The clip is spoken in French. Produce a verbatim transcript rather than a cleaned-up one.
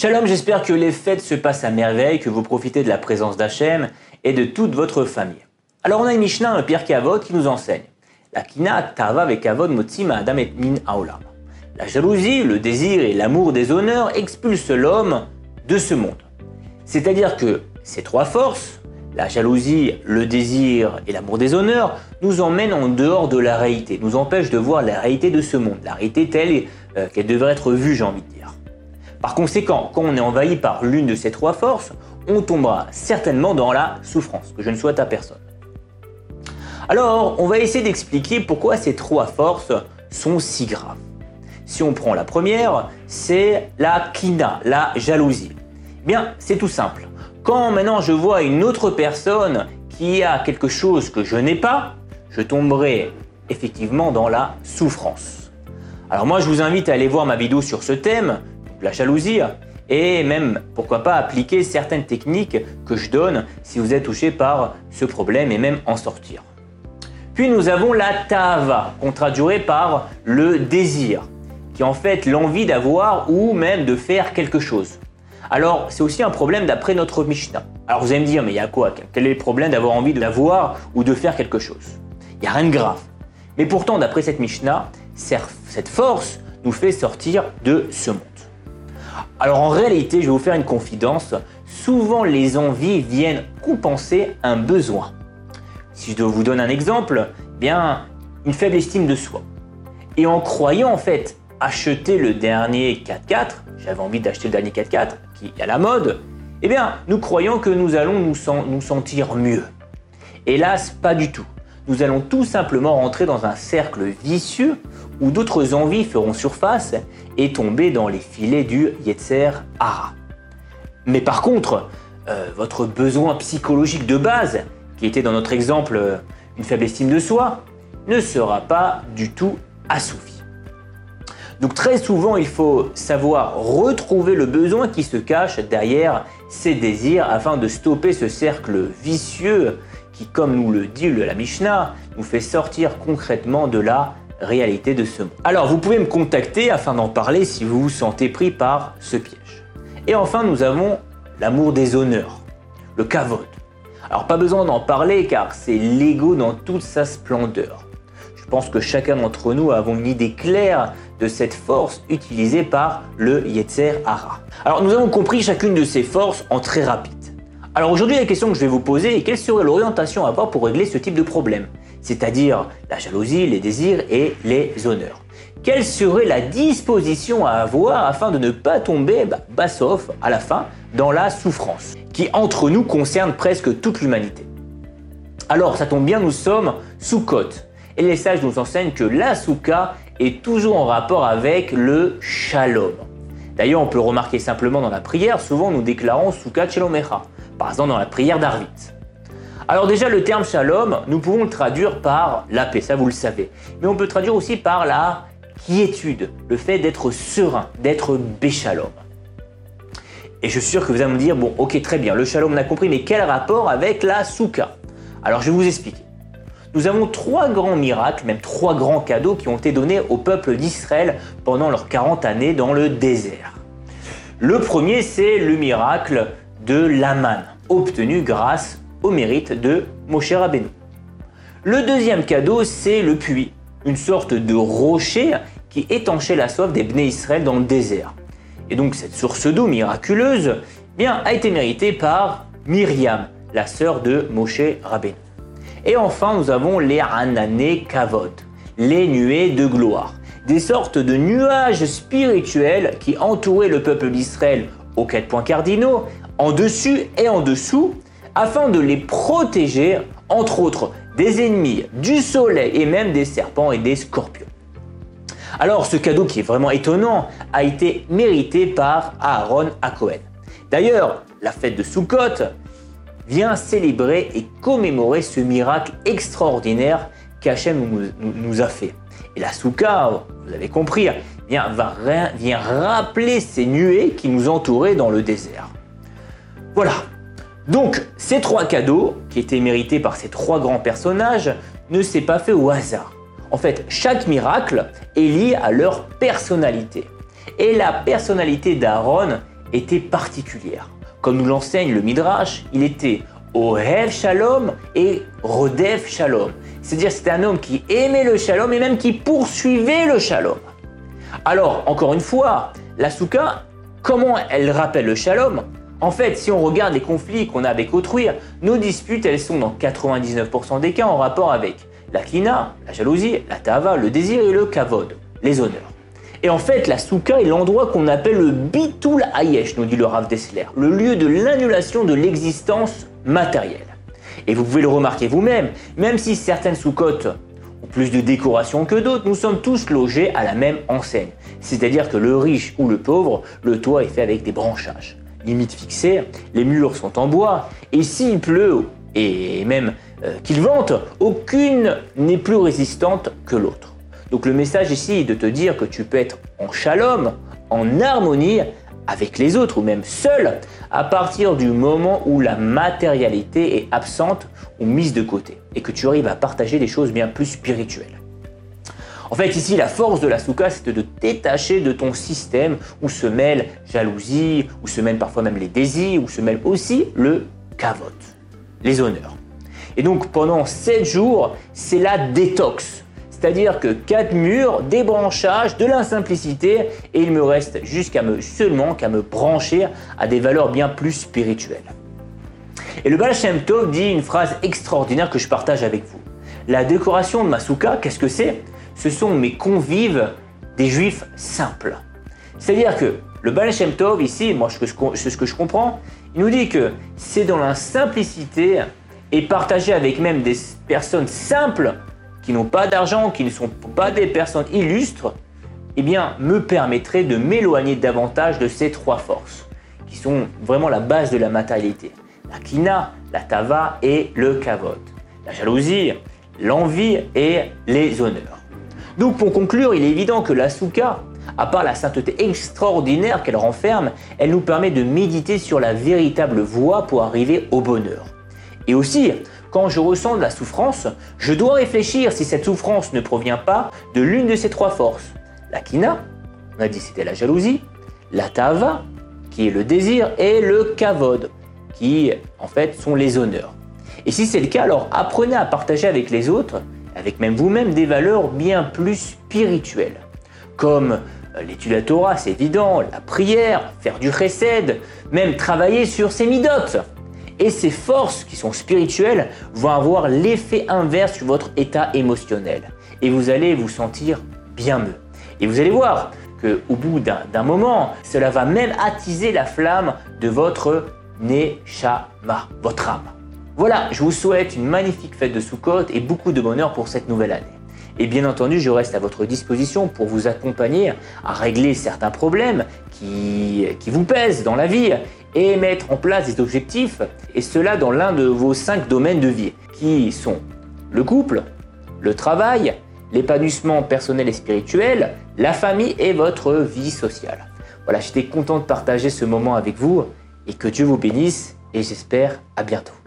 Shalom, j'espère que les fêtes se passent à merveille, que vous profitez de la présence d'Hachem et de toute votre famille. Alors on a une Mishnah, un Pirkei Avot qui nous enseigne la kina tava vekavod motzi ma'adam et min haolam. La jalousie, le désir et l'amour des honneurs expulsent l'homme de ce monde. C'est-à-dire que ces trois forces, la jalousie, le désir et l'amour des honneurs, nous emmènent en dehors de la réalité, nous empêchent de voir la réalité de ce monde, la réalité telle euh, qu'elle devrait être vue, j'ai envie de dire. Par conséquent, quand on est envahi par l'une de ces trois forces, on tombera certainement dans la souffrance, que je ne souhaite à personne. Alors, on va essayer d'expliquer pourquoi ces trois forces sont si graves. Si on prend la première, c'est la kina, la jalousie. Eh bien, c'est tout simple. Quand maintenant je vois une autre personne qui a quelque chose que je n'ai pas, je tomberai effectivement dans la souffrance. Alors moi, je vous invite à aller voir ma vidéo sur ce thème, la jalousie, et même, pourquoi pas, appliquer certaines techniques que je donne si vous êtes touché par ce problème et même en sortir. Puis nous avons la tava, qu'on traduirait par le désir, qui est en fait l'envie d'avoir ou même de faire quelque chose. Alors, c'est aussi un problème d'après notre Mishnah. Alors vous allez me dire, mais il y a quoi? Quel est le problème d'avoir envie d'avoir ou de faire quelque chose? Il n'y a rien de grave. Mais pourtant, d'après cette Mishnah, cette force nous fait sortir de ce monde. Alors en réalité, je vais vous faire une confidence. Souvent, les envies viennent compenser un besoin. Si je dois vous donner un exemple, eh bien, une faible estime de soi. Et en croyant en fait acheter le dernier quatre-quatre, j'avais envie d'acheter le dernier quatre-quatre qui est à la mode, eh bien, nous croyons que nous allons nous, sen- nous sentir mieux. Hélas, pas du tout. Nous allons tout simplement rentrer dans un cercle vicieux où d'autres envies feront surface et tomber dans les filets du Yetzer Hara. Mais par contre, euh, votre besoin psychologique de base, qui était dans notre exemple euh, une faible estime de soi, ne sera pas du tout assouvi. Donc très souvent, il faut savoir retrouver le besoin qui se cache derrière ces désirs afin de stopper ce cercle vicieux qui, comme nous le dit la Mishnah, nous fait sortir concrètement de la réalité de ce monde. Alors, vous pouvez me contacter afin d'en parler si vous vous sentez pris par ce piège. Et enfin, nous avons l'amour des honneurs, le kavod. Alors, pas besoin d'en parler car c'est l'ego dans toute sa splendeur. Je pense que chacun d'entre nous avons une idée claire de cette force utilisée par le Yetzer Hara. Alors, nous avons compris chacune de ces forces en très rapide. Alors aujourd'hui, la question que je vais vous poser est quelle serait l'orientation à avoir pour régler ce type de problème, c'est-à-dire la jalousie, les désirs et les honneurs. Quelle serait la disposition à avoir afin de ne pas tomber, bah, bassof, à la fin, dans la souffrance, qui entre nous concerne presque toute l'humanité. Alors ça tombe bien, nous sommes Sukkot, et les sages nous enseignent que la Souka est toujours en rapport avec le Shalom. D'ailleurs, on peut remarquer simplement dans la prière, souvent nous déclarons Souka Shalomecha. Par exemple dans la prière d'Arvit. Alors déjà le terme shalom, nous pouvons le traduire par la paix, ça vous le savez. Mais on peut traduire aussi par la quiétude, le fait d'être serein, d'être béchalom. Et je suis sûr que vous allez me dire, bon ok très bien, le shalom on a compris, mais quel rapport avec la souka? Alors je vais vous expliquer. Nous avons trois grands miracles, même trois grands cadeaux qui ont été donnés au peuple d'Israël pendant leurs quarante années dans le désert. Le premier, c'est le miracle de l'Aman, obtenu grâce au mérite de Moshe Rabbeinu. Le deuxième cadeau, c'est le puits, une sorte de rocher qui étanchait la soif des Bnei Israël dans le désert. Et donc cette source d'eau miraculeuse eh bien, a été méritée par Myriam, la sœur de Moshe Rabbeinu. Et enfin, nous avons les Anané Kavod, les nuées de gloire, des sortes de nuages spirituels qui entouraient le peuple d'Israël aux quatre points cardinaux, en dessus et en dessous, afin de les protéger, entre autres, des ennemis, du soleil et même des serpents et des scorpions. Alors ce cadeau qui est vraiment étonnant a été mérité par Aaron à Cohen. D'ailleurs, la fête de Sukkot vient célébrer et commémorer ce miracle extraordinaire qu'Hachem nous, nous, nous a fait. Et la Souka, vous avez compris, vient, va, vient rappeler ces nuées qui nous entouraient dans le désert. Voilà, donc ces trois cadeaux qui étaient mérités par ces trois grands personnages ne s'est pas fait au hasard. En fait, chaque miracle est lié à leur personnalité. Et la personnalité d'Aaron était particulière. Comme nous l'enseigne le Midrash, il était Ohev Shalom et Rodef Shalom. C'est-à-dire c'était un homme qui aimait le Shalom et même qui poursuivait le Shalom. Alors, encore une fois, la Souka, comment elle rappelle le Shalom? En fait, si on regarde les conflits qu'on a avec autrui, nos disputes, elles sont dans quatre-vingt-dix-neuf pour cent des cas en rapport avec la kina, la jalousie, la tava, le désir et le kavod, les honneurs. Et en fait, la Souka est l'endroit qu'on appelle le bitul hayesh, nous dit le Rav Dessler, le lieu de l'annulation de l'existence matérielle. Et vous pouvez le remarquer vous-même, même si certaines soukottes ont plus de décoration que d'autres, nous sommes tous logés à la même enseigne. C'est-à-dire que le riche ou le pauvre, le toit est fait avec des branchages. Limite fixée, les murs sont en bois, et s'il pleut, et même euh, qu'il vente, aucune n'est plus résistante que l'autre. Donc le message ici est de te dire que tu peux être en shalom, en harmonie avec les autres ou même seul à partir du moment où la matérialité est absente ou mise de côté et que tu arrives à partager des choses bien plus spirituelles. En fait ici la force de la souka c'est de te détacher de ton système où se mêlent jalousie, où se mêlent parfois même les désirs, où se mêlent aussi le kavod, les honneurs. Et donc pendant sept jours c'est la détox. C'est-à-dire que quatre murs, des branchages, de la simplicité et il me reste jusqu'à me seulement qu'à me brancher à des valeurs bien plus spirituelles. Et le Baal Shem Tov dit une phrase extraordinaire que je partage avec vous. La décoration de ma souka, qu'est-ce que c'est? Ce sont mes convives des juifs simples. C'est-à-dire que le Baal Shem Tov ici, moi c'est ce que je comprends, il nous dit que c'est dans la simplicité et partager avec même des personnes simples qui n'ont pas d'argent, qui ne sont pas des personnes illustres, eh bien, me permettrait de m'éloigner davantage de ces trois forces, qui sont vraiment la base de la matérialité. La kina, la tava et le kavod. La jalousie, l'envie et les honneurs. Donc, pour conclure, il est évident que la souka, à part la sainteté extraordinaire qu'elle renferme, elle nous permet de méditer sur la véritable voie pour arriver au bonheur. Et aussi, quand je ressens de la souffrance, je dois réfléchir si cette souffrance ne provient pas de l'une de ces trois forces. La kina, on a dit c'était la jalousie, la tava, qui est le désir, et le kavod, qui en fait sont les honneurs. Et si c'est le cas, alors apprenez à partager avec les autres, avec même vous-même, des valeurs bien plus spirituelles, comme l'étude de la Torah, c'est évident, la prière, faire du chesed, même travailler sur ses midotes. Et ces forces qui sont spirituelles vont avoir l'effet inverse sur votre état émotionnel. Et vous allez vous sentir bien mieux. Et vous allez voir qu'au bout d'un moment, cela va même attiser la flamme de votre neshama, votre âme. Voilà, je vous souhaite une magnifique fête de Sukkot et beaucoup de bonheur pour cette nouvelle année. Et bien entendu, je reste à votre disposition pour vous accompagner à régler certains problèmes qui, qui vous pèsent dans la vie et mettre en place des objectifs, et cela dans l'un de vos cinq domaines de vie, qui sont le couple, le travail, l'épanouissement personnel et spirituel, la famille et votre vie sociale. Voilà, j'étais content de partager ce moment avec vous, et que Dieu vous bénisse, et j'espère à bientôt.